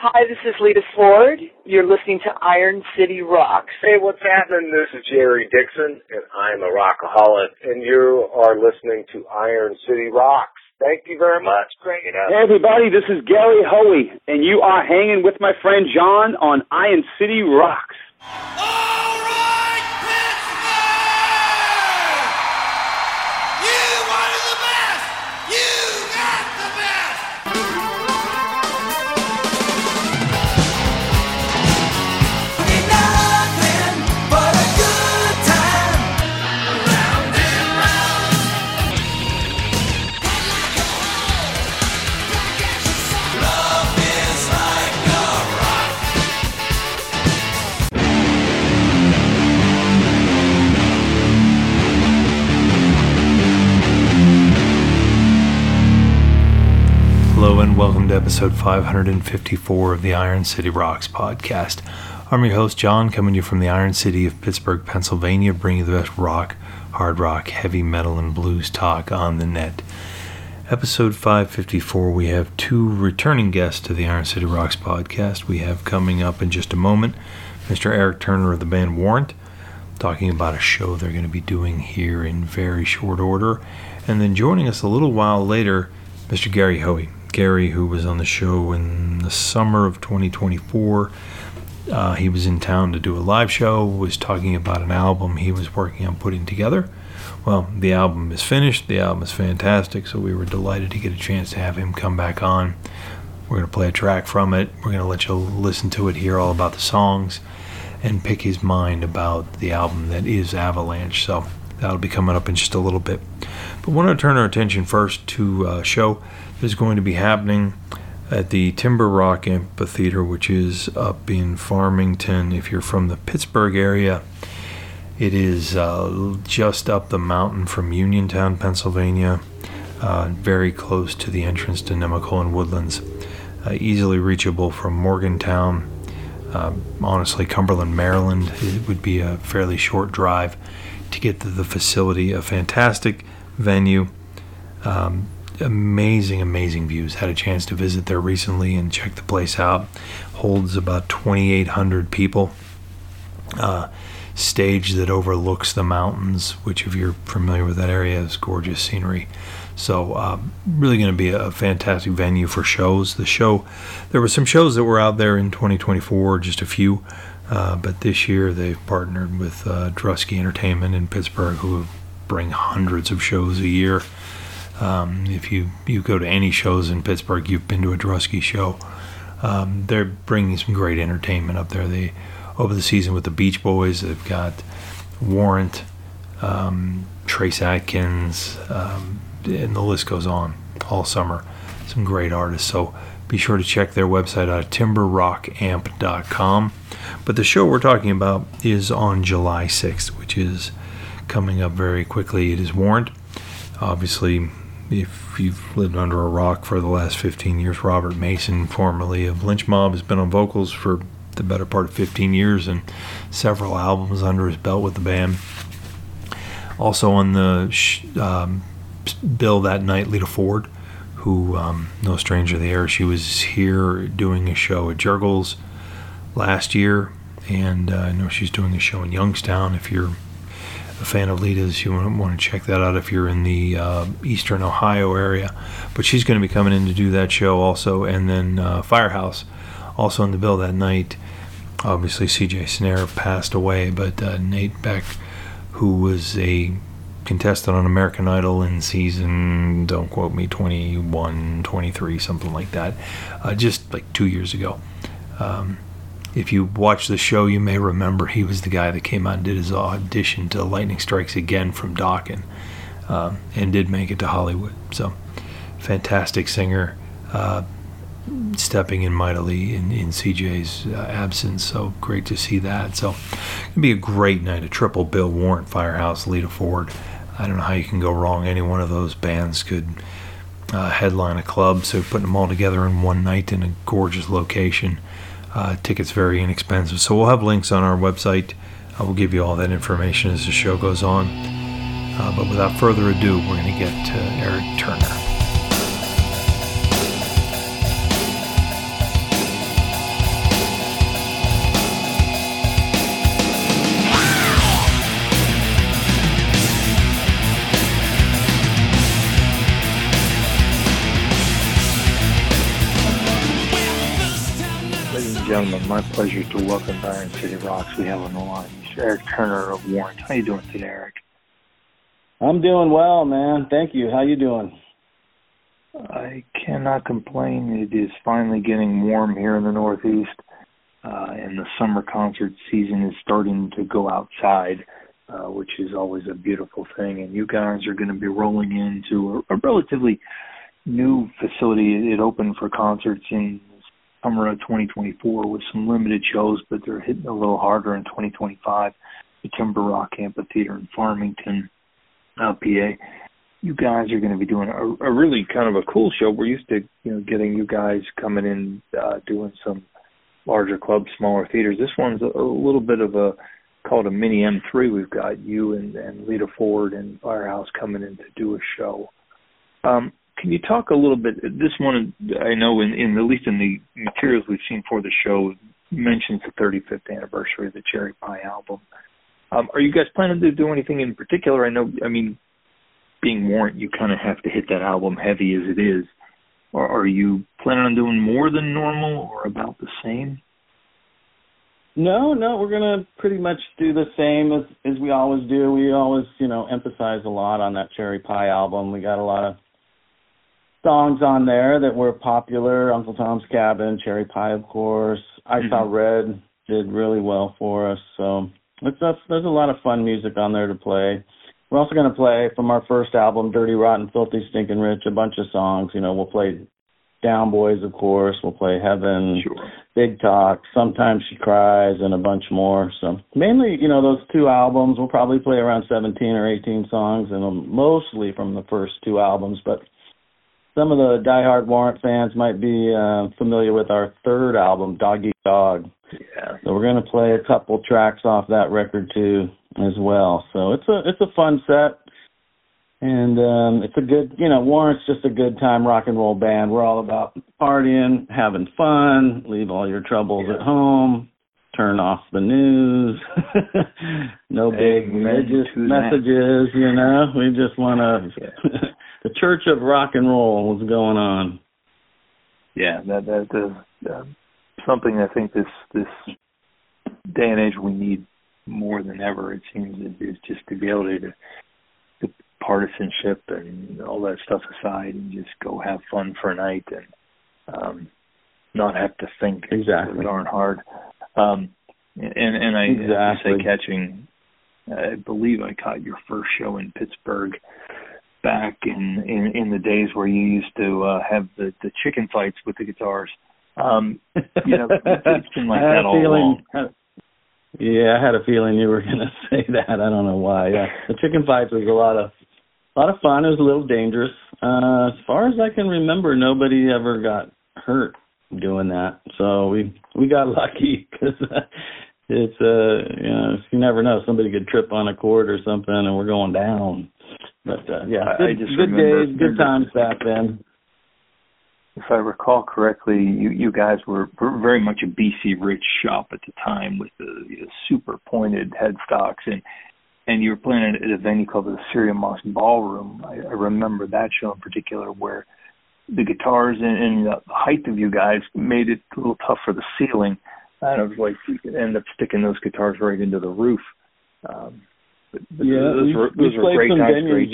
Hi, this is Lita Ford. You're listening to Iron City Rocks. Hey, what's happening? This is Jerry Dixon, and I'm a rockaholic, and you are listening to Iron City Rocks. Thank you very much. Crank it up. Hey, everybody, this is Gary Hoey, and you are hanging with my friend John on Iron City Rocks. All right, Pittsburgh! You wanted the best! You got the best! Ain't nothing but a good time. Round and round. Love is like a rock. Hello and welcome to episode 554 of the Iron City Rocks podcast. I'm your host John, coming to you from the Iron City of Pittsburgh, Pennsylvania, bringing you the best rock, hard rock, heavy metal, and blues talk on the net. Episode 554, we have two returning guests to the Iron City Rocks podcast. We have coming up in just a moment Mr. Eric Turner of the band Warrant, talking about a show they're going to be doing here in very short order. And then joining us a little while later, Mr. Gary Hoey. Gary, who was on the show in the summer of 2024. He was in town to do a live show, was talking about an album he was working on putting together. Well, the album is finished. The album is fantastic, so we were delighted to get a chance to have him come back on. We're going to play a track from it. We're going to let you listen to it, hear all about the songs, and pick his mind about the album that is Avalanche. So that'll be coming up in just a little bit. But I want to turn our attention first to a show that's going to be happening at the Timber Rock Amphitheater, which is up in Farmington. If you're from the Pittsburgh area, it is just up the mountain from Uniontown, Pennsylvania, very close to the entrance to Nemacolin Woodlands, easily reachable from Morgantown. Honestly, Cumberland, Maryland, it would be a fairly short drive to get to the facility. A fantastic venue, amazing views. Had a chance to visit there recently and check the place out. Holds about 2,800 people. Stage that overlooks the mountains, which if you're familiar with that area is gorgeous scenery. So really going to be a fantastic venue for shows. There were some shows that were out there in 2024, just a few, but this year they've partnered with Drusky Entertainment in Pittsburgh, who bring hundreds of shows a year. If you go to any shows in Pittsburgh, you've been to a Drusky show. They're bringing some great entertainment up there. Over the season with the Beach Boys, they've got Warrant, Trace Atkins, and the list goes on all summer. Some great artists. So be sure to check their website out at timberrockAmp.com. But the show we're talking about is on July 6th, which is coming up very quickly. It is Warrant. Obviously, if you've lived under a rock for the last 15 years, Robert Mason, formerly of Lynch Mob, has been on vocals for the better part of 15 years and several albums under his belt with the band. Also on the bill that night, Lita Ford, who, no stranger there. She was here doing a show at Jurgles last year, and I know she's doing a show in Youngstown. If you're a fan of Lita's, you want to check that out if you're in the eastern Ohio area. But she's going to be coming in to do that show also. And then Firehouse, also on the bill that night. Obviously, C.J. Snare passed away, but Nate Beck, who was a contestant on American Idol in season, don't quote me, 21, 23, something like that, just like 2 years ago. If you watch the show, you may remember he was the guy that came out and did his audition to Lightning Strikes Again from Dokken, and did make it to Hollywood. So, fantastic singer, stepping in mightily in CJ's absence. So great to see that. So it'll be a great night, a triple bill: Warrant, Firehouse, Lita Ford. I don't know how you can go wrong. Any one of those bands could headline a club, so putting them all together in one night in a gorgeous location. Tickets very inexpensive, so we'll have links on our website. I will give you all that information as the show goes on. But without further ado, we're going to get to Eric Turner. Ladies and gentlemen, my pleasure to welcome to Iron City Rocks. We have on the line Mr. Eric Turner of Warrant. How you doing today, Eric? I'm doing well, man. Thank you. How you doing? I cannot complain. It is finally getting warm here in the Northeast, and the summer concert season is starting to go outside, which is always a beautiful thing. And you guys are going to be rolling into a relatively new facility. It opened for concerts in summer of 2024 with some limited shows, but they're hitting a little harder in 2025. The Timber Rock Amphitheater in Farmington, PA. You guys are going to be doing a really kind of a cool show. We're used to getting you guys coming in doing some larger clubs, smaller theaters. This one's a little bit of a called a mini M3. We've got you and Lita Ford and Firehouse coming in to do a show. Can you talk a little bit? This one, I know, in at least in the materials we've seen for the show, mentions the 35th anniversary of the Cherry Pie album. Are you guys planning to do anything in particular? I mean, being Warrant, you kind of have to hit that album heavy as it is. Or are you planning on doing more than normal or about the same? No, we're going to pretty much do the same as we always do. We always, emphasize a lot on that Cherry Pie album. We got a lot of songs on there that were popular. Uncle Tom's Cabin, Cherry Pie, of course. I Saw Red did really well for us. So there's a lot of fun music on there to play. We're also going to play from our first album, Dirty, Rotten, Filthy, Stinking Rich, a bunch of songs. We'll play Down Boys, of course. We'll play Heaven, sure. Big Talk, Sometimes She Cries, and a bunch more. So mainly, those two albums. We'll probably play around 17 or 18 songs, and mostly from the first two albums. But some of the diehard Warrant fans might be familiar with our third album, Dog Eat Dog. Yeah. So we're going to play a couple tracks off that record too, as well. So it's a fun set, and it's a good, Warrant's just a good time rock and roll band. We're all about partying, having fun, leave all your troubles at home, turn off the news, no big religious messages, We just want to, the Church of Rock and Roll is going on. Yeah, that something I think this day and age we need more than ever, it seems, is just to be able to partisanship and all that stuff aside and just go have fun for a night and not have to think exactly darn hard. And I exactly. say catching, I believe I caught your first show in Pittsburgh back in the days where you used to have the chicken fights with the guitars. It's been like that all along. Yeah, I had a feeling you were going to say that. I don't know why. Yeah, the chicken fights was a lot of fun. It was a little dangerous. As far as I can remember, nobody ever got hurt doing that. So we got lucky because it's you never know. Somebody could trip on a cord or something, and we're going down. But good days, good times back then. If I recall correctly, you guys were very much a BC Rich shop at the time with the super pointed headstocks, and you were playing at a venue called the Syria Moss Ballroom. I remember that show in particular where the guitars and the height of you guys made it a little tough for the ceiling, and it was like you could end up sticking those guitars right into the roof. Those were great times, great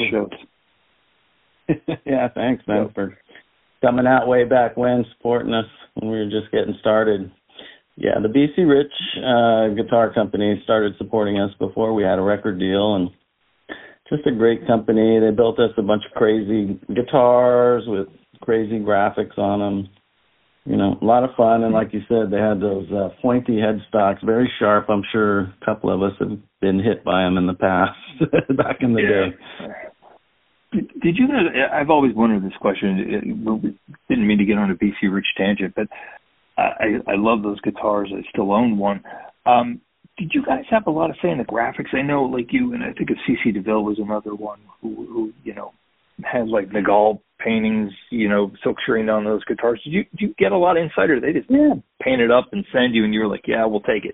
shows. Yeah, thanks, man, for coming out way back when, supporting us when we were just getting started. Yeah, the BC Rich Guitar Company started supporting us before we had a record deal, and just a great company. They built us a bunch of crazy guitars with crazy graphics on them. A lot of fun, and like you said, they had those pointy headstocks, very sharp. I'm sure a couple of us have been hit by them in the past, back in the day. Did you guys, I've always wondered this question, didn't mean to get on a BC Rich tangent, but I love those guitars. I still own one. Did you guys have a lot of say in the graphics? I know, like you, and I think C.C. DeVille was another one who has like Nagall paintings, silk screened on those guitars. Did you get a lot of insight, or they just paint it up and send you, and you were like, yeah, we'll take it?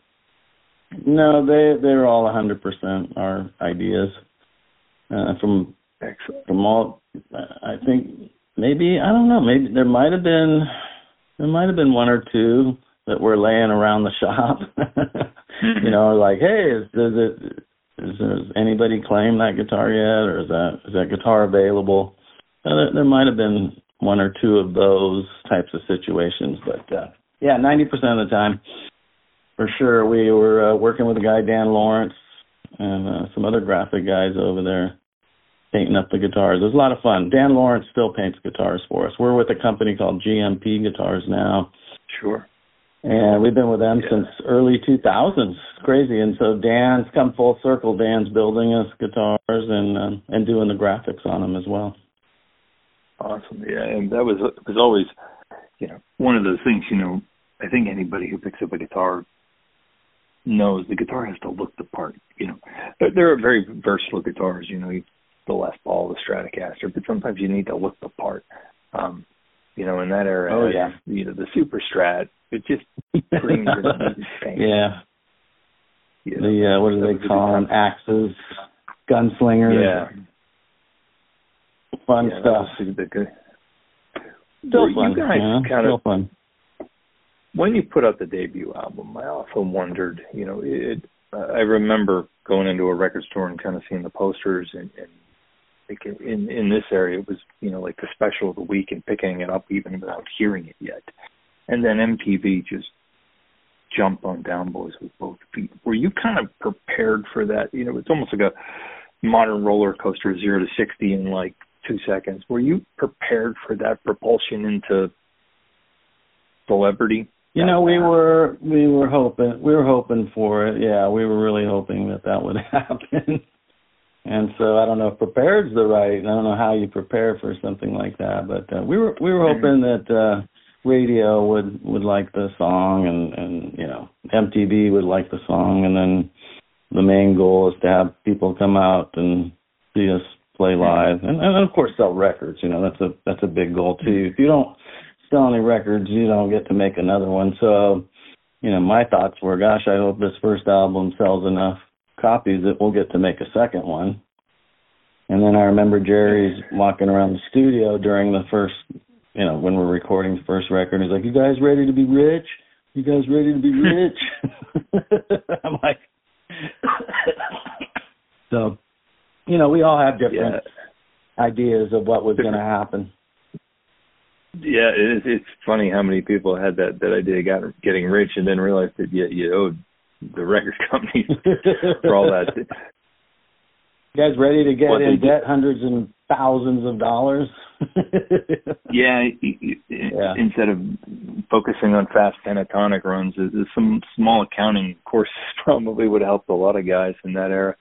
No, they're all 100% our ideas. From all, I think maybe, I don't know, maybe there might have been one or two that were laying around the shop. You know, like, hey, does anybody claim that guitar yet, or is that guitar available? There might have been one or two of those types of situations, but yeah, 90% of the time, for sure, we were working with a guy, Dan Lawrence, and some other graphic guys over there painting up the guitars. It was a lot of fun. Dan Lawrence still paints guitars for us. We're with a company called GMP Guitars now. Sure. And we've been with them since early 2000s. It's crazy. And so Dan's come full circle. Dan's building us guitars and doing the graphics on them as well. Awesome. Yeah, and that was always, you know, one of those things, you know, I think anybody who picks up a guitar knows the guitar has to look the part, you know. There are very versatile guitars, you know, the Les Paul, the Stratocaster, but sometimes you need to look the part. You know, in that era, you know, the Super Strat, it just screams and faint. Yeah. You know, what do they call them? Axes, gunslingers. Yeah. Fun stuff. Still fun. You guys still fun. When you put out the debut album, I often wondered, you know, I remember going into a record store and kind of seeing the posters, and like in this area, it was, you know, like the special of the week and picking it up even without hearing it yet. And then MTV just jumped on Down Boys with both feet. Were you kind of prepared for that? You know, it's almost like a modern roller coaster, 0 to 60 in like 2 seconds. Were you prepared for that propulsion into celebrity? You know, we were hoping for it. Yeah, we were really hoping that would happen. And so I don't know if prepared's the right. I don't know how you prepare for something like that, but we were hoping that radio would like the song, and you know, MTV would like the song, and then the main goal is to have people come out and see us play live, and of course sell records. You know, that's a big goal too. If you don't sell any records, you don't get to make another one. So, you know, my thoughts were, gosh, I hope this first album sells enough copies that we'll get to make a second one. And then I remember Jerry's walking around the studio during the first, you know, when we're recording the first record. He's like, "You guys ready to be rich? You guys ready to be rich?" I'm like, so, you know, we all have different ideas of what was going to happen. Yeah, it's funny how many people had that idea of getting rich and then realized that you owed the record companies for all that. You guys ready to get in debt hundreds and thousands of dollars? Instead of focusing on fast pentatonic runs, some small accounting courses probably would have helped a lot of guys in that era.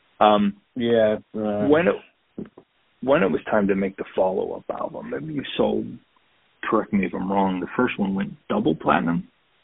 When it was time to make the follow-up album, maybe you sold, correct me if I'm wrong, the first one went double platinum?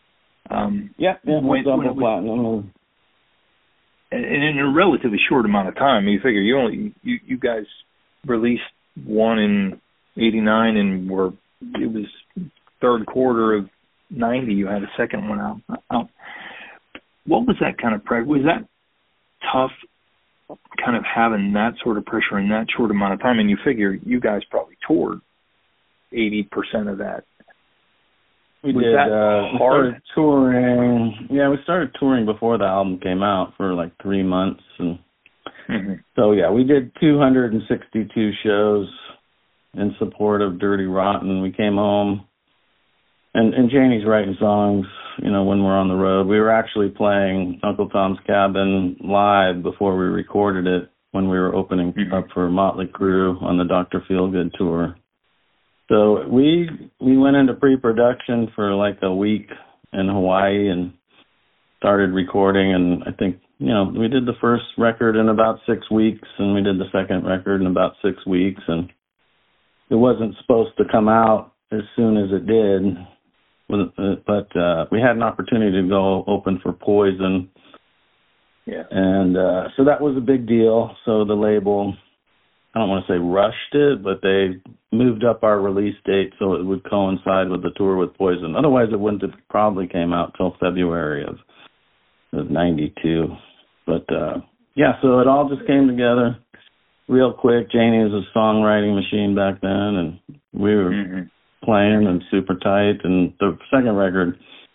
Went double platinum. And in a relatively short amount of time, you figure you guys released one in 89, and it was third quarter of 90, you had a second one out. What was that kind of pressure? Was that tough, kind of having that sort of pressure in that short amount of time? And you figure you guys probably toured 80% of that. We started touring. Yeah, we started touring before the album came out for like 3 months, and so we did 262 shows in support of Dirty Rotten. We came home, and Janie's writing songs, you know, when we're on the road. We were actually playing Uncle Tom's Cabin live before we recorded it when we were opening up for Motley Crue on the Dr. Feelgood tour. So we went into pre-production for like a week in Hawaii and started recording, and I think, you know, we did the first record in about 6 weeks, and we did the second record in about 6 weeks, and it wasn't supposed to come out as soon as it did, but we had an opportunity to go open for Poison, and so that was a big deal. So the label, I don't want to say rushed it, but they moved up our release date so it would coincide with the tour with Poison. Otherwise, it wouldn't have probably came out till February of 92. But, so it all just came together real quick. Janie was a songwriting machine back then, and we were playing and super tight. And the second record,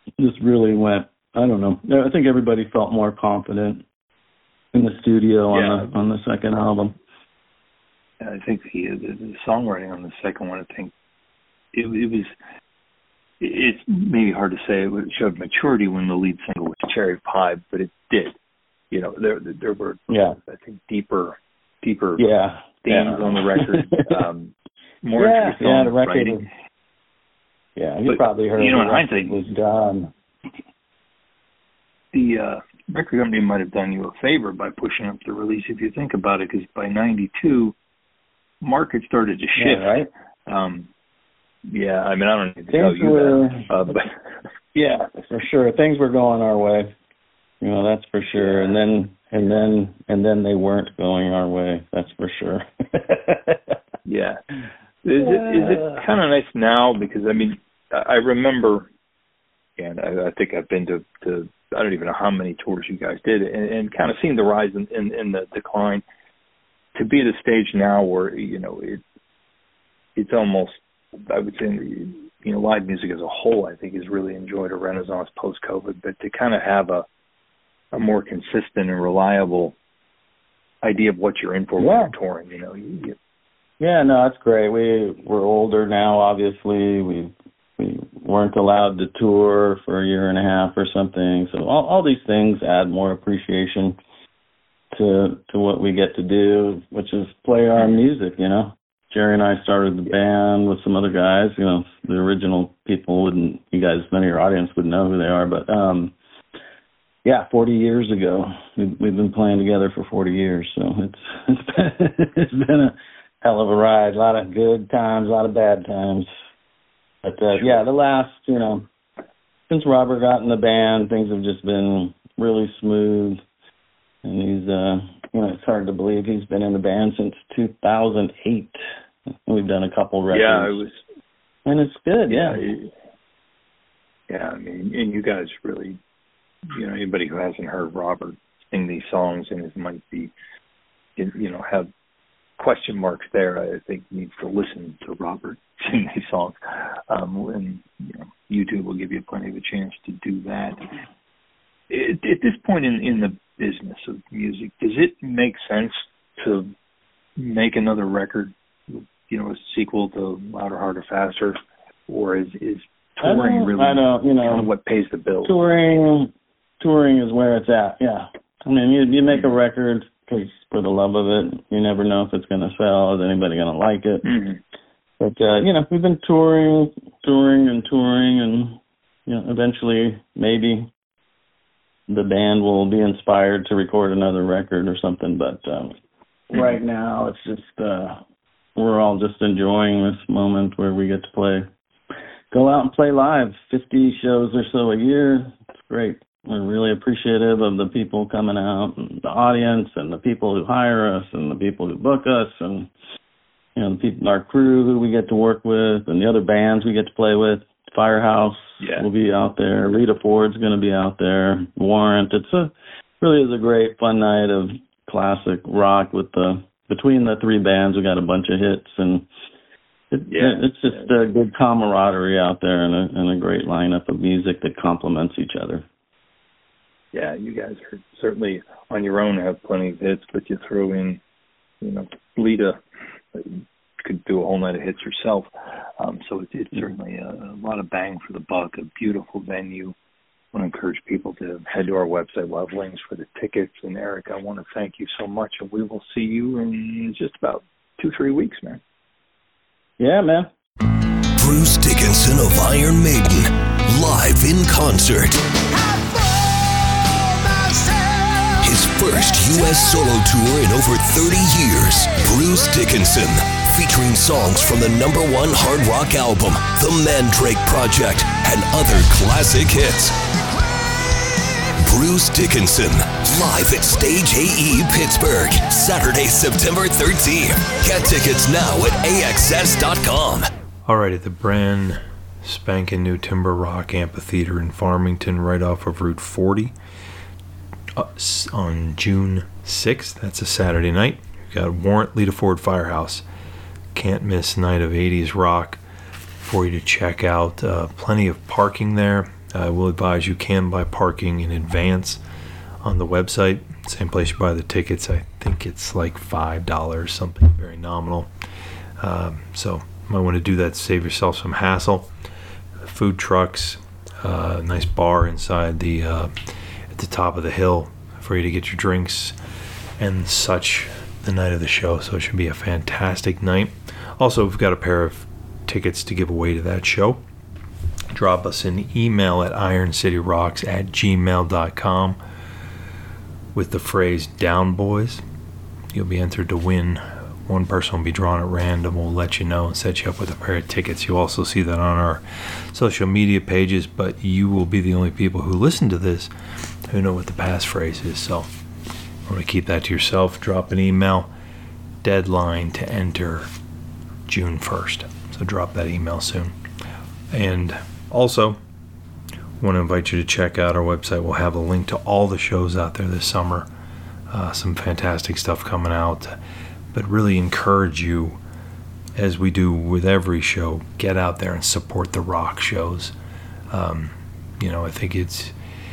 just really went. I don't know. I think everybody felt more confident in the studio on the second album. I think the songwriting on the second one, I think it was. It's maybe hard to say it showed maturity when the lead single was Cherry Pie, but it did. You know, there were I think deeper themes on the record. More interesting the record writing. You probably heard. You know, in hindsight, it was done. The record company might have done you a favor by pushing up the release, if you think about it, because by '92, market started to shift. Yeah, right. I mean, I don't need to tell you that. But yeah, for sure, things were going our way. You know, that's for sure. And then they weren't going our way. That's for sure. Yeah. Is it kind of nice now? Because I mean, I remember, and I think I've been to I don't even know how many tours you guys did, and kind of seeing the rise in the decline. To be at a stage now where, you know, it's almost, I would say, you know, live music as a whole, I think, has really enjoyed a renaissance post-COVID. But to kind of have a more consistent and reliable idea of what you're in for when you're touring, you know. Yeah, no, that's great. We're older now, obviously. We weren't allowed to tour for a year and a half or something. So all these things add more appreciation to what we get to do, which is play our music, you know. Jerry and I started the band with some other guys. You know, the original people wouldn't, you guys, none of your audience would know who they are, but 40 years ago, we've been playing together for 40 years, so it's been a hell of a ride. A lot of good times, a lot of bad times. But the last, you know, since Robert got in the band, things have just been really smooth. And he's, you know, it's hard to believe he's been in the band since 2008. We've done a couple records. Yeah, it was. And it's good, Yeah, I mean, and you guys really, you know, anybody who hasn't heard Robert sing these songs and it might be, you know, have question marks there, I think needs to listen to Robert sing these songs. And, you know, YouTube will give you plenty of a chance to do that. At this point in the business of music, does it make sense to make another record, you know, a sequel to Louder, Harder, Faster, or is touring really kind of what pays the bills? Touring is where it's at. Yeah, I mean, you make a record because for the love of it, you never know if it's going to sell. Is anybody going to like it? Mm-hmm. But you know, we've been touring, and you know, eventually maybe the band will be inspired to record another record or something. But right now, it's just we're all just enjoying this moment where we get to go out and play live. 50 shows or so a year. It's great. We're really appreciative of the people coming out, and the audience, and the people who hire us, and the people who book us, and you know, the people, our crew who we get to work with, and the other bands we get to play with. Firehouse will be out there. Rita Ford's going to be out there. Warrant. Really is a great fun night of classic rock between the three bands. We got a bunch of hits, and it's just a good camaraderie out there, and a great lineup of music that complements each other. Yeah, you guys are certainly on your own have plenty of hits, but you throw in, you know, Lita could do a whole night of hits herself. So it's certainly a lot of bang for the buck, a beautiful venue. I want to encourage people to head to our website. We'll have links for the tickets. And Eric, I want to thank you so much, and we will see you in just about 2-3 weeks, man. Yeah, man. Bruce Dickinson of Iron Maiden, live in concert. His first U.S. solo tour in over 30 years. Bruce Dickinson, featuring songs from the #1 hard rock album, The Mandrake Project, and other classic hits. Bruce Dickinson, live at Stage AE Pittsburgh, Saturday, September 13th. Get tickets now at AXS.com. All right, at the brand spanking new Timber Rock Amphitheater in Farmington, right off of Route 40, on June 6th. That's a Saturday night. You've got Warrant, Lita Ford, Firehouse. Can't miss night of 80s rock for you to check out. Plenty of parking there. I will advise you can buy parking in advance on the website. Same place you buy the tickets. I think it's like $5, something very nominal. So you might want to do that to save yourself some hassle. Food trucks, nice bar inside at the top of the hill for you to get your drinks and such the night of the show. So it should be a fantastic night. Also, we've got a pair of tickets to give away to that show. Drop us an email at ironcityrocks@gmail.com with the phrase "Down Boys." You'll be entered to win. One person will be drawn at random. We'll let you know and set you up with a pair of tickets. You'll also see that on our social media pages, but you will be the only people who listen to this who know what the passphrase is. So I want to keep that to yourself. Drop an email. Deadline to enter June 1st. So drop that email soon. And also, I want to invite you to check out our website. We'll have a link to all the shows out there this summer. Some fantastic stuff coming out. But really encourage you, as we do with every show, get out there and support the rock shows. I think it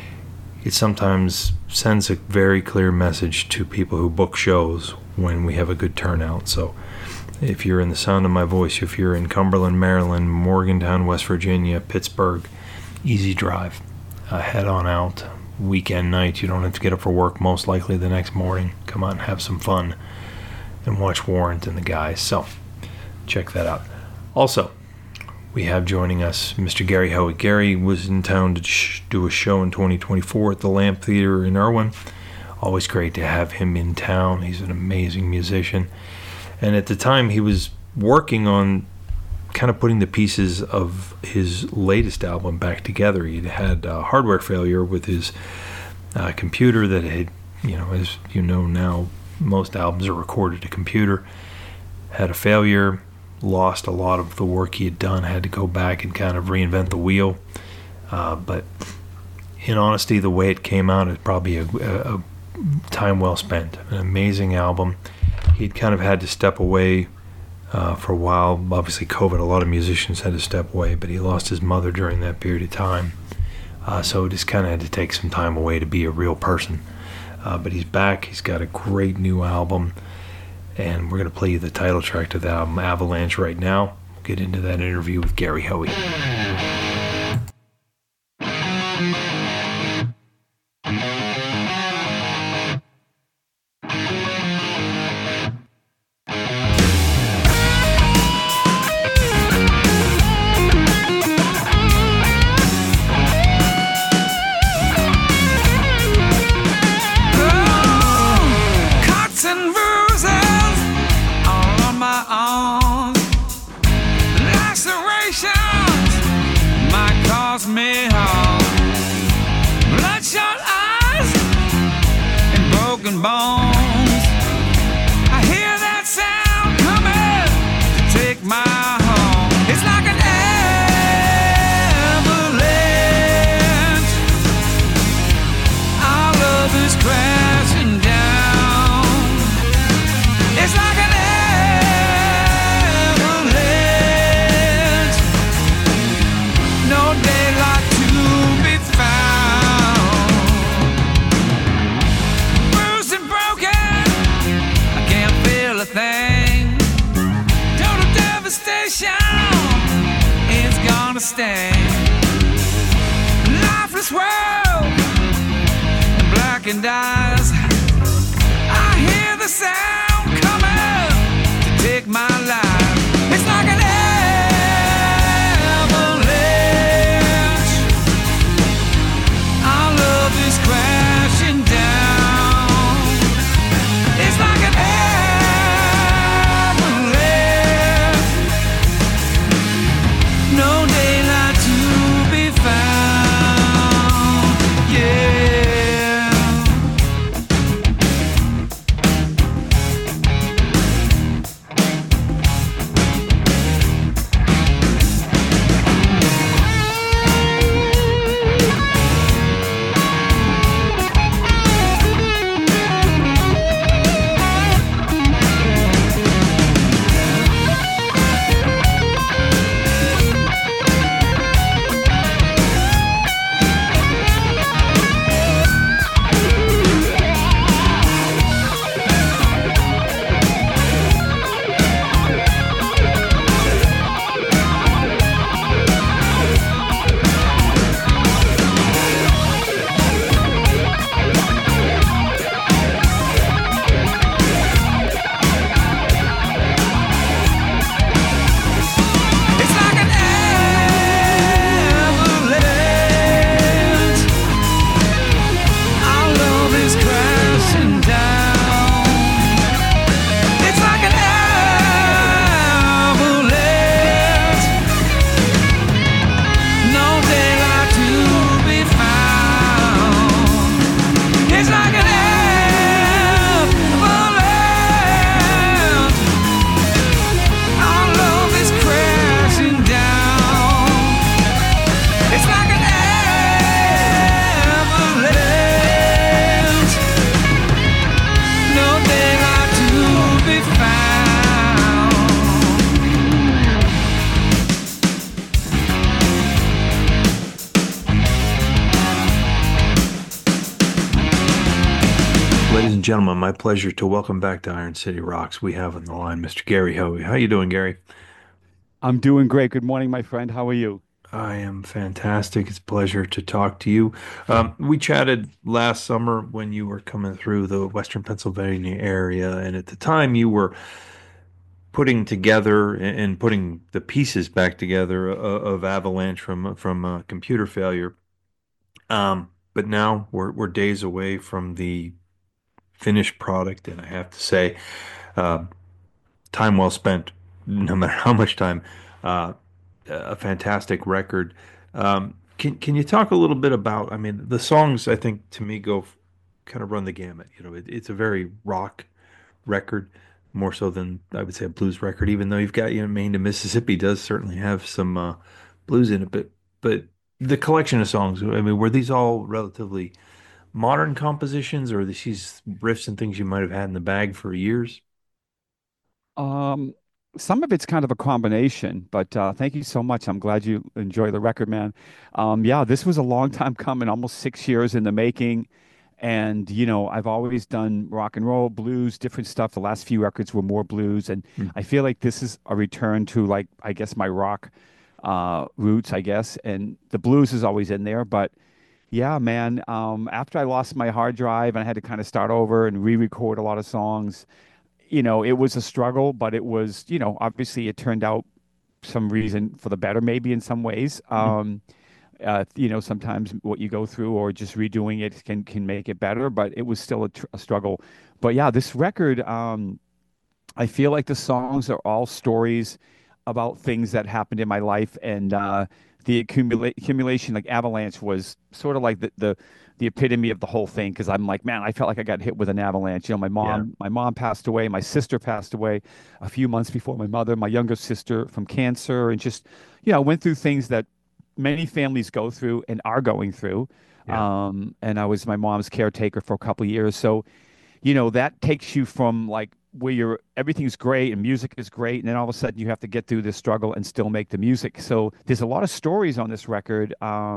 sometimes sends a very clear message to people who book shows when we have a good turnout. So if you're in the sound of my voice, if you're in Cumberland, Maryland, Morgantown, West Virginia, Pittsburgh, easy drive. Head on out. Weekend night. You don't have to get up for work most likely the next morning. Come out and have some fun and watch Warrant and the guys. So check that out. Also, we have joining us Mr. Gary Hoey. Gary was in town to do a show in 2024 at the Lamp Theater in Irwin. Always great to have him in town. He's an amazing musician. And at the time, he was working on kind of putting the pieces of his latest album back together. He'd had a hardware failure with his computer that had, as you know now, most albums are recorded to computer. Had a failure, lost a lot of the work he had done, had to go back and kind of reinvent the wheel. But in honesty, the way it came out is probably a time well spent. An amazing album. He'd kind of had to step away for a while. Obviously, COVID, a lot of musicians had to step away, but he lost his mother during that period of time. So just kind of had to take some time away to be a real person. But he's back. He's got a great new album, and we're going to play you the title track to the album, Avalanche, right now. We'll get into that interview with Gary Hoey. Lifeless world, blackened eyes. I hear the sound coming to take my life. It's like an avalanche. Our love is crashing down. It's like an avalanche. No daylight to be found. Yeah. Ladies and gentlemen, my pleasure to welcome back to Iron City Rocks. We have on the line Mr. Gary Hoey. How you doing, Gary? I'm doing great. Good morning, my friend. How are you? I am fantastic. It's a pleasure to talk to you. We chatted last summer when you were coming through the Western Pennsylvania area, and at the time you were putting together and putting the pieces back together of Avalanche from computer failure. But now we're days away from the finished product, and I have to say, uh, time well spent, no matter how much time. A fantastic record. Can you talk a little bit about? I mean, the songs I think to me go kind of run the gamut. It's a very rock record, more so than I would say a blues record. Even though you've got Maine to Mississippi does certainly have some blues in it, but the collection of songs. I mean, were these all relatively modern compositions, or are these riffs and things you might have had in the bag for years? Um, some of it's kind of a combination, but thank you so much. I'm glad you enjoy the record, man. Yeah, this was a long time coming, almost 6 years in the making. And, I've always done rock and roll, blues, different stuff. The last few records were more blues. And Mm. I feel like this is a return to, like, I guess my rock roots, I guess. And the blues is always in there. But yeah, man, after I lost my hard drive and I had to kind of start over and re-record a lot of songs, it was a struggle, but it was, obviously it turned out some reason for the better, maybe in some ways. Sometimes what you go through or just redoing it can make it better, but it was still a struggle. But yeah, this record, I feel like the songs are all stories about things that happened in my life, and the accumulation, like Avalanche, was sort of like the epitome of the whole thing. Because I'm like, man, I felt like I got hit with an avalanche. My Yeah. mom passed away, my sister passed away a few months before my mother, my younger sister from cancer, and just went through things that many families go through and are going through. Yeah. And I was my mom's caretaker for a couple of years, so that takes you from like where everything's great and music is great, and then all of a sudden you have to get through this struggle and still make the music. So there's a lot of stories on this record.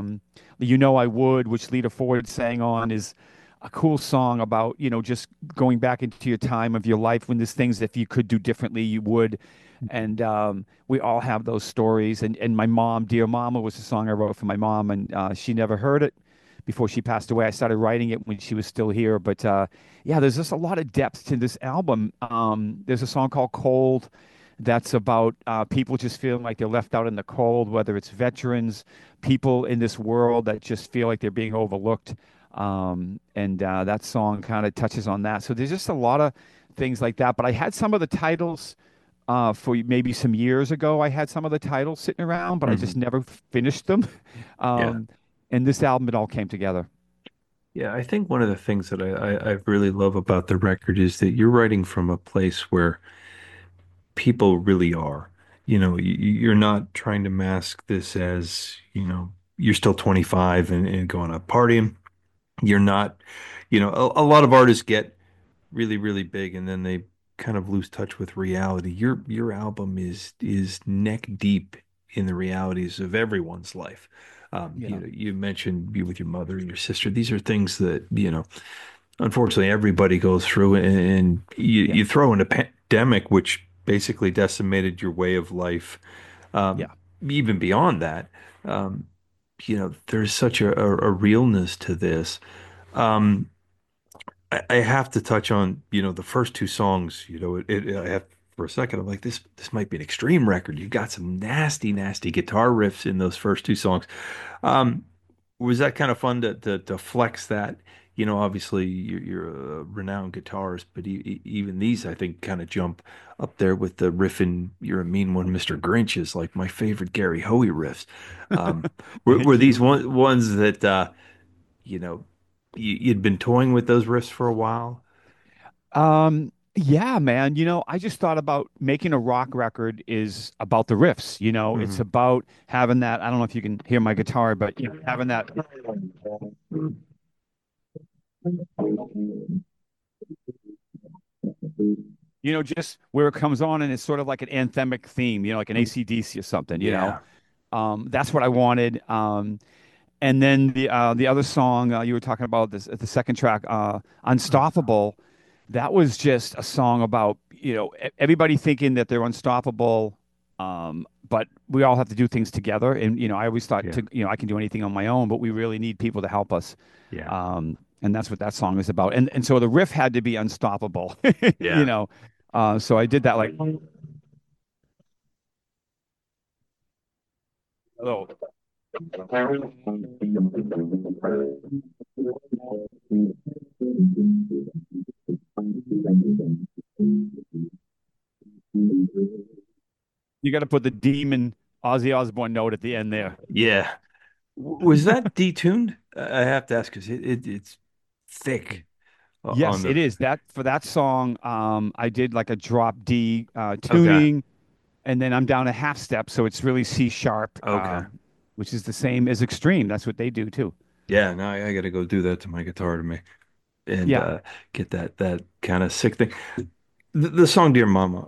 I Would, which Lita Ford sang on, is a cool song about, just going back into your time of your life when there's things that if you could do differently, you would. And we all have those stories. And my mom, Dear Mama, was a song I wrote for my mom, and she never heard it before she passed away. I started writing it when she was still here. But yeah, there's just a lot of depth to this album. There's a song called Cold that's about people just feeling like they're left out in the cold, whether it's veterans, people in this world that just feel like they're being overlooked. And that song kind of touches on that. So there's just a lot of things like that. But I had some of the titles for maybe some years ago. I had some of the titles sitting around, but I Hmm. just never finished them. Yeah. Um, and this album, it all came together. Yeah, I think one of the things that I really love about the record is that you're writing from a place where people really are. You're not trying to mask this as, you're still 25 and going out partying. You're not, a lot of artists get really, really big and then they kind of lose touch with reality. Your album is neck deep in the realities of everyone's life. Yeah. You mentioned you with your mother and your sister. These are things that, unfortunately everybody goes through, and Yeah. you throw in a pandemic, which basically decimated your way of life. Um, Yeah. Even beyond that, um, there's such a realness to this. Um, I have to touch on, the first two songs, I have for a second, I'm like, this might be an extreme record. You got some nasty, nasty guitar riffs in those first two songs. Um, was that kind of fun to flex that? Obviously you're a renowned guitarist, but even these, I think, kind of jump up there with the riff in You're a Mean One, Mr. Grinch is like my favorite Gary Hoey riffs. Um, were Thank these you. ones that, you know, you'd been toying with those riffs for a while? Yeah, man. I just thought about making a rock record is about the riffs. It's Hmm. about having that. I don't know if you can hear my guitar, but having that, just where it comes on and it's sort of like an anthemic theme, like an AC/DC or something. Yeah. That's what I wanted. And then the other song you were talking about, this the second track, Unstoppable, that was just a song about, everybody thinking that they're unstoppable, but we all have to do things together. And, I always thought Yeah. I can do anything on my own, but we really need people to help us. Yeah. And that's what that song is about. And so the riff had to be unstoppable, Yeah. So I did that like, hello. You got to put the demon Ozzy Osbourne note at the end there. Yeah. Was that detuned? I have to ask because it's thick on Yes, the. it is. That for that song, I did like a drop D Okay. tuning, and then I'm down a half step, so it's really C sharp, Okay. which is the same as Extreme. That's what they do too. Yeah. No, I got to go do that to my guitar to me and Yeah. get that kind of sick thing. The song "Dear Mama."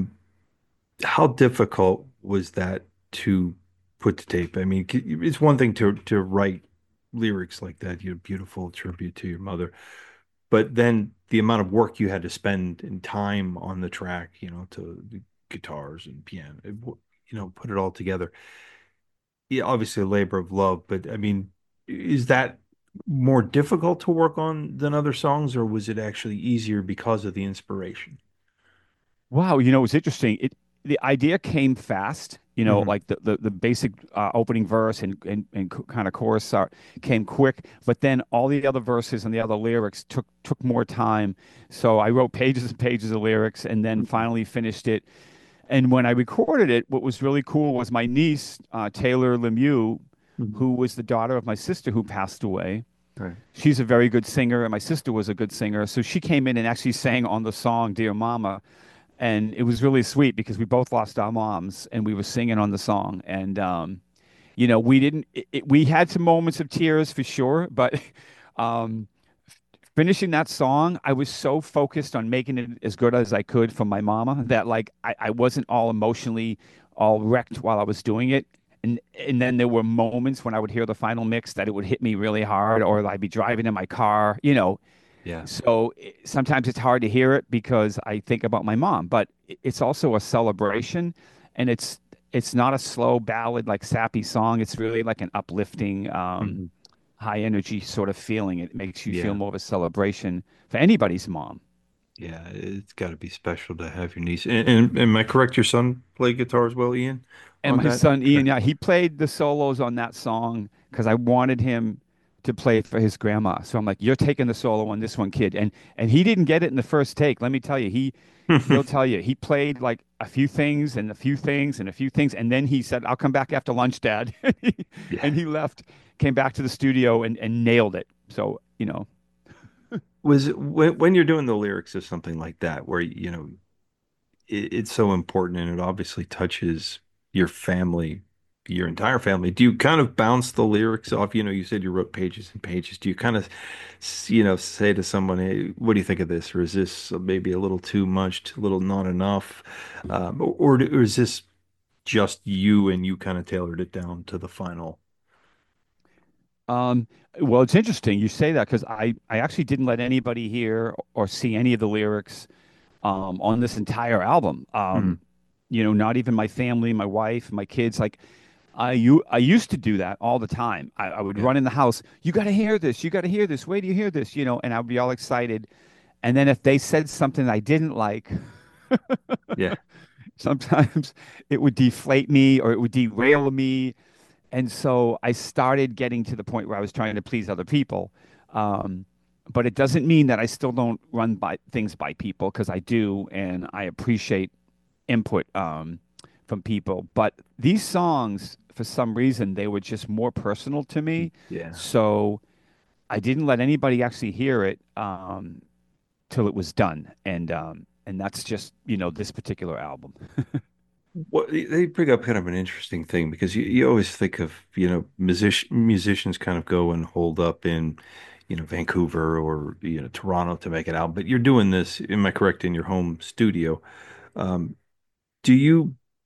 How difficult was that to put to tape? I mean, it's one thing to write lyrics like that, beautiful tribute to your mother, but then the amount of work you had to spend in time on the track, to the guitars and piano, put it all together. Yeah, obviously a labor of love, but I mean, is that more difficult to work on than other songs, or was it actually easier because of the inspiration? Wow, it's interesting. The idea came fast, Hmm. like the basic opening verse and kind of chorus came quick, but then all the other verses and the other lyrics took more time. So I wrote pages and pages of lyrics and then finally finished it. And when I recorded it, what was really cool was my niece, Taylor Lemieux, Hmm. who was the daughter of my sister who passed away. Right. She's a very good singer, and my sister was a good singer. So she came in and actually sang on the song "Dear Mama," and it was really sweet because we both lost our moms, and we were singing on the song. And we didn't. We had some moments of tears for sure, but um, finishing that song, I was so focused on making it as good as I could for my mama that like I wasn't all emotionally all wrecked while I was doing it. And then there were moments when I would hear the final mix that it would hit me really hard, or I'd be driving in my car, Yeah. so sometimes it's hard to hear it because I think about my mom, but it's also a celebration, and it's not a slow ballad like sappy song. It's really like an uplifting, Hmm. high energy sort of feeling. It makes you feel Yeah. more of a celebration for anybody's mom. Yeah, it's got to be special to have your niece. And am I correct? Your son played guitar as well, Ian, And on my that? son Okay. Ian, yeah, he played the solos on that song because I wanted him to play it for his grandma. So I'm like, "You're taking the solo on this one, kid." And he didn't get it in the first take. Let me tell you, he'll tell you he played like a few things and a few things and a few things, and then he said, "I'll come back after lunch, Dad." Yeah. And he left, came back to the studio and nailed it. So Was it when you're doing the lyrics of something like that, where it's so important and it obviously touches your family, your entire family. Do you kind of bounce the lyrics off? You said you wrote pages and pages. Do you kind of, say to someone, "Hey, what do you think of this?" Or is this maybe a little too much, a little not enough? Or is this just you and you kind of tailored it down to the final? Um, well, it's interesting you say that because I actually didn't let anybody hear or see any of the lyrics on this entire album. Mhm. Not even my family, my wife, my kids. Like I used to do that all the time. I would Yeah. run in the house. You got to hear this. You got to hear this. Wait do you hear this? And I'd be all excited. And then if they said something I didn't like, Yeah. sometimes it would deflate me or it would derail me. And so I started getting to the point where I was trying to please other people. Um, but it doesn't mean that I still don't run by things by people because I do, and I appreciate input from people. But these songs, for some reason, they were just more personal to me. Yeah. So I didn't let anybody actually hear it till it was done, and that's just this particular album. Well, they bring up kind of an interesting thing because you always think of, musicians kind of go and hold up in, Vancouver or, Toronto to make it out. But you're doing this, am I correct, in your home studio? Um, do you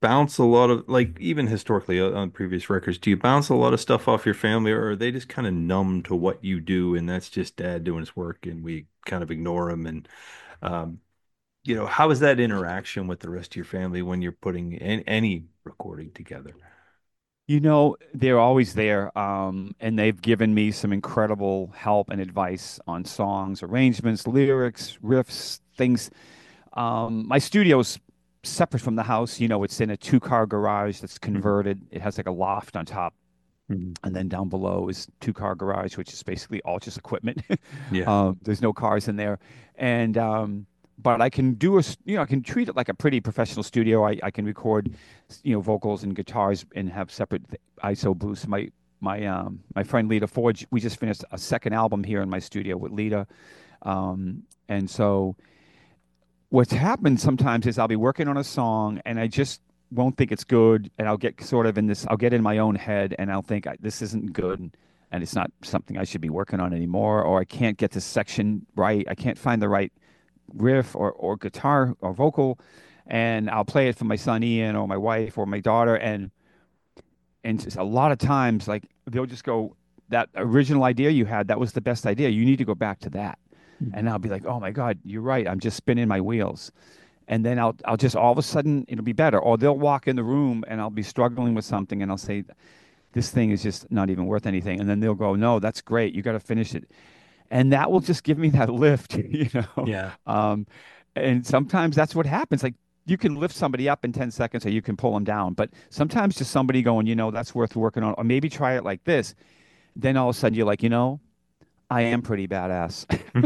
bounce a lot of, like, even historically on previous records, do you bounce a lot of stuff off your family, or are they just kind of numb to what you do and that's just dad doing his work and we kind of ignore him? And um, how is that interaction with the rest of your family when you're putting any recording together? They're always there, and they've given me some incredible help and advice on songs, arrangements, lyrics, riffs, things. My studio's separate from the house. It's in a two-car garage that's converted. It has like a loft on top, Mhm. and then down below is two-car garage, which is basically all just equipment. Yeah. There's no cars in there, and but I can do I can treat it like a pretty professional studio. I can record, vocals and guitars and have separate ISO booths. My friend Lita Ford, we just finished a second album here in my studio with Lita, and so what's happened sometimes is I'll be working on a song and I just won't think it's good, and I'll get sort of in this, I'll get in my own head and I'll think this isn't good and it's not something I should be working on anymore, or I can't get this section right. I can't find the right riff or guitar or vocal, and I'll play it for my son Ian or my wife or my daughter, and just a lot of times like they'll just go, that original idea you had, that was the best idea. You need to go back to that. And I'll be like, oh my God, you're right. I'm just spinning my wheels. And then I'll just all of a sudden it'll be better. Or they'll walk in the room and I'll be struggling with something and I'll say, this thing is just not even worth anything. And then they'll go, no, that's great. You got to finish it. And that will just give me that lift, Yeah. And sometimes that's what happens. Like you can lift somebody up in 10 seconds or you can pull them down. But sometimes just somebody going, that's worth working on, or maybe try it like this. Then all of a sudden you're like, I am pretty badass.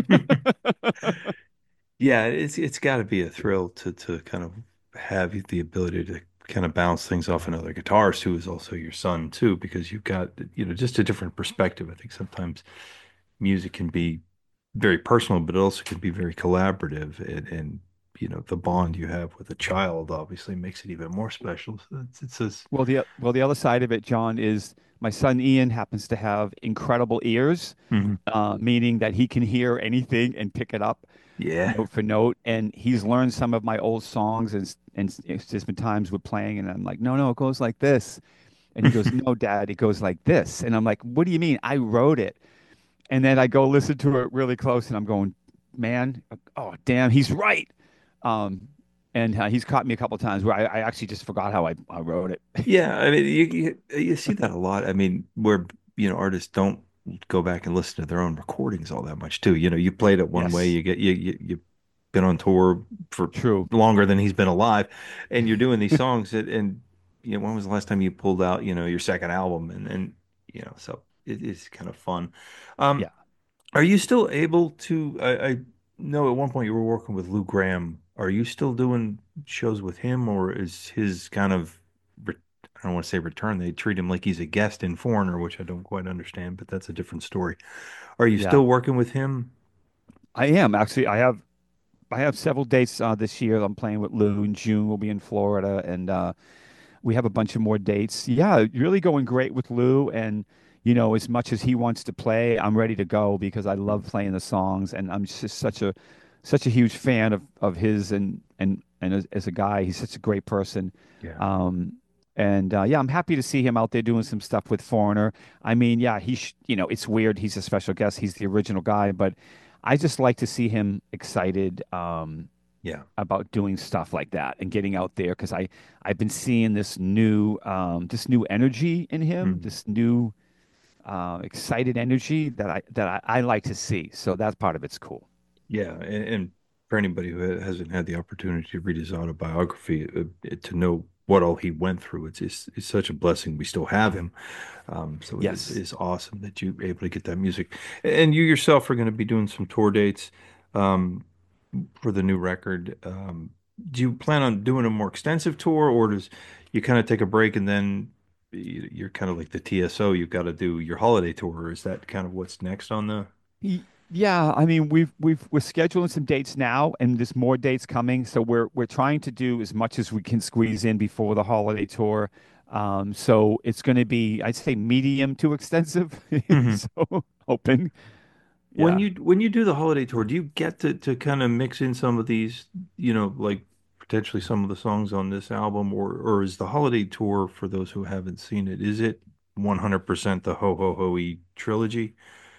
Yeah, it's got to be a thrill to kind of have the ability to kind of bounce things off another guitarist who is also your son too, because you've got, just a different perspective. I think sometimes music can be very personal, but it also can be very collaborative, and the bond you have with a child obviously makes it even more special. So it's just, Well, the other side of it, John, is my son Ian happens to have incredible ears, Mhm. meaning that he can hear anything and pick it up Yeah. note for note. And he's learned some of my old songs, and it's just been times we're playing, and I'm like, no, it goes like this. And he goes, no, Dad, it goes like this. And I'm like, what do you mean? I wrote it. And then I go listen to it really close, and I'm going, man, oh, damn, he's right. Um, and he's caught me a couple of times where I actually just forgot how I wrote it. Yeah, I mean, you see that a lot. I mean, where artists don't go back and listen to their own recordings all that much too. You played it one way, Yes, you've been on tour for true. longer than he's been alive, and you're doing these songs and when was the last time you pulled out your second album, and so it is kind of fun. Um, Yeah. are you still able to? I know at one point you were working with Lou Graham. Are you still doing shows with him, or is his kind of, I don't want to say return? They treat him like he's a guest in Foreigner, which I don't quite understand, but that's a different story. Are you Yeah. still working with him? I am actually. I have several dates this year. I'm playing with Lou in June. We'll be in Florida, and we have a bunch of more dates. Yeah, really going great with Lou. And as much as he wants to play, I'm ready to go because I love playing the songs, and I'm just such a huge fan of his, and as a guy, he's such a great person. Yeah. And yeah, I'm happy to see him out there doing some stuff with Foreigner. I mean, yeah, it's weird. He's a special guest. He's the original guy, but I just like to see him excited Yeah. about doing stuff like that and getting out there because I've been seeing this new energy in him, Mhm. this new excited energy that I like to see. So that part of it's cool. Yeah, and for anybody who hasn't had the opportunity to read his autobiography, to know what all he went through, it's such a blessing we still have him. So Yes. it's awesome that you're able to get that music. And you yourself are going to be doing some tour dates um, for the new record. Do you plan on doing a more extensive tour, or does you kind of take a break and then you're kind of like the TSO, you've got to do your holiday tour? Or is that kind of what's next on the? Yeah, I mean we're scheduling some dates now, and there's more dates coming. So we're trying to do as much as we can squeeze in before the holiday tour. So it's going to be, I'd say, medium to extensive. So open. When Yeah. you do the holiday tour, do you get to kind of mix in some of these, like potentially some of the songs on this album, or is the holiday tour, for those who haven't seen it, is it 100% the Ho Ho Hoey trilogy?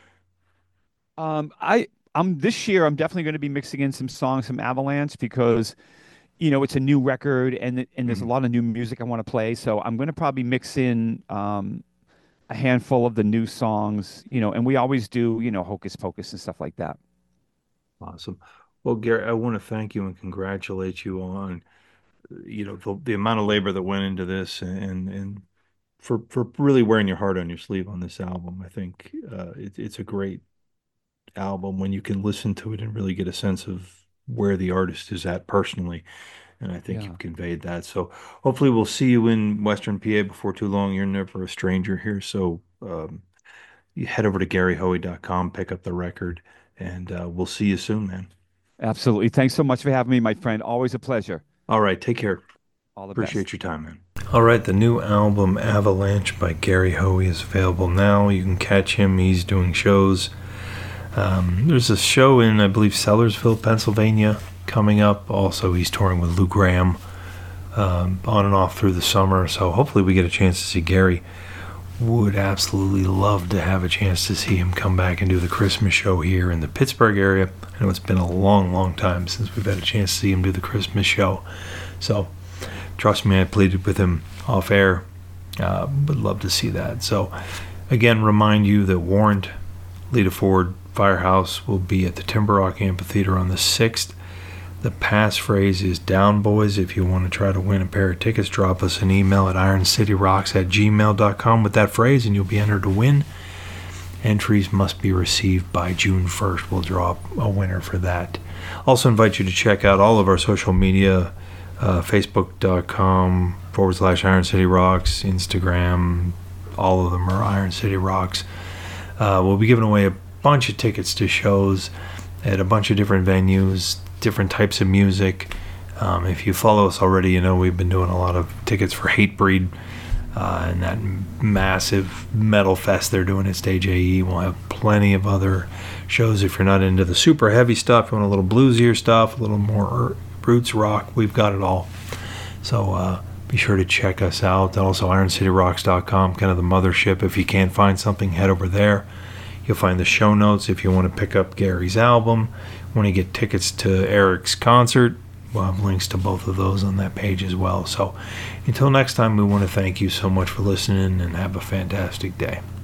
I'm this year. I'm definitely going to be mixing in some songs from Avalanche because it's a new record and there's a lot of new music I want to play. So I'm going to probably mix in a handful of the new songs. And we always do Hocus Pocus and stuff like that. Awesome. Well, Gary, I want to thank you and congratulate you on the amount of labor that went into this and for really wearing your heart on your sleeve on this album. I think it's a great album when you can listen to it and really get a sense of where the artist is at personally. And I think you've conveyed that. So hopefully we'll see you in Western PA before too long. You're never a stranger here. So you head over to GaryHoey.com, pick up the record, and we'll see you soon, man. Absolutely. Thanks so much for having me, my friend. Always a pleasure. All right. Take care. All the Appreciate best. your time, man. All right. The new album, Avalanche by Gary Hoey, is available now. You can catch him. He's doing shows. There's a show in, I believe, Sellersville, Pennsylvania coming up. Also, he's touring with Lou Gramm on and off through the summer. So hopefully we get a chance to see Gary. Would absolutely love to have a chance to see him come back and do the Christmas show here in the Pittsburgh area. I know it's been a long, long time since we've had a chance to see him do the Christmas show. So trust me, I pleaded with him off air. Would love to see that. So again, remind you that Warrant, Lita Ford, Firehouse will be at the Timber Rock Amphitheater on the 6th. The passphrase is Down Boys. If you want to try to win a pair of tickets, drop us an email at ironcityrocks@gmail.com with that phrase and you'll be entered to win. Entries must be received by June 1st. We'll draw a winner for that. Also invite you to check out all of our social media, facebook.com/Iron City Rocks, Instagram, all of them are Iron City Rocks. We'll be giving away a bunch of tickets to shows at a bunch of different venues, different types of music. If you follow us already, you know we've been doing a lot of tickets for Hatebreed and that massive metal fest they're doing at Stage AE. We'll have plenty of other shows if you're not into the super heavy stuff, you want a little bluesier stuff, a little more roots rock, we've got it all. So be sure to check us out. Also IronCityRocks.com, kind of the mothership. If you can't find something, head over there. You'll find the show notes if you want to pick up Gary's album. Want to get tickets to Eric's concert, we'll have links to both of those on that page as well. So until next time, we want to thank you so much for listening and have a fantastic day.